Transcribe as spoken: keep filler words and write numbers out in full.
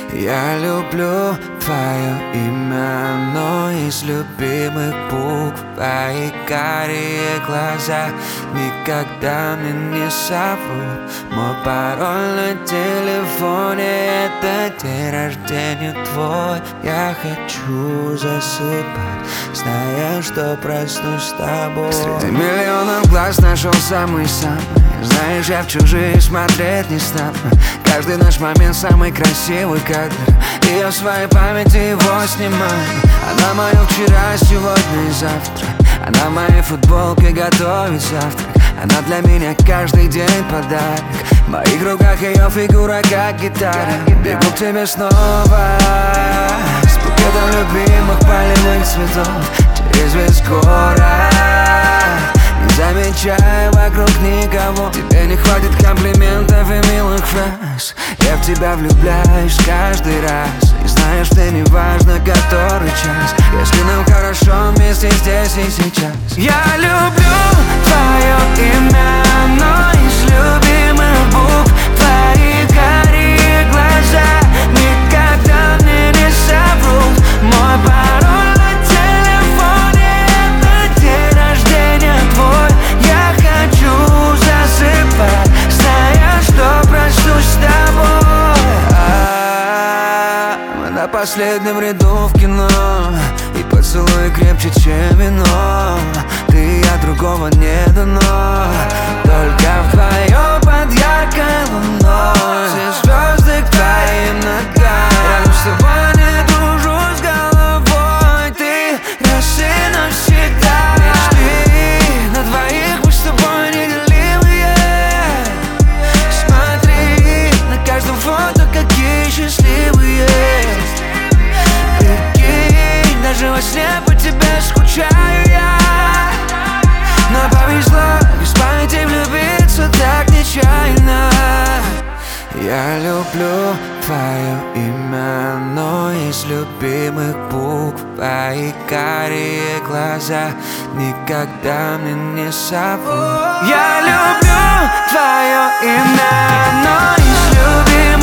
Я люблю твое имя, но из любимых букв твои карие глаза никогда мне не соврут. Мой пароль на телефоне — это день рождения твой. Я хочу засыпать, зная, что проснусь с тобой. Среди миллионов глаз нашел самый-самый. Знаешь, я в чужие смотреть не стану. Каждый наш момент самый красивый кадр, и я в своей памяти его снимаю. Она мое вчера, сегодня и завтра. Она в моей футболке готовит завтрак. Она для меня каждый день подарок. В моих руках ее фигура как гитара. Бегу к тебе снова с букетом любимых полевых цветов через весь город, не замечая вокруг никого. Тебе не хватит комплиментов и милых фраз. Я в тебя влюбляюсь каждый раз, и знаешь, ты не важно который час, если нам хорошо вместе здесь и сейчас. Я люблю твое имя, но из любимых букв твои карие глаза никогда мне не соврут. Мой пароль на телефоне — это день рождения твой. Я хочу засыпать, зная, что проснусь с тобой. Мы на последнем ряду в кино, и поцелуй крепче, чем вино. Ты и я, другого не дано, только вдвоем под яркой луной. Все звезды к твоим ногам, рядом с тобой не дружу с головой. Ты раз и навсегда. Мечты на двоих мы с тобой неделимые. Смотри, на каждом фото какие счастливые. Прикинь, даже во сне по тебе скучаю я. Но повезло без памяти влюбиться так нечаянно. Я люблю твое имя, но из любимых букв твои карие глаза никогда мне не соврут. Я люблю твое имя, но из любимых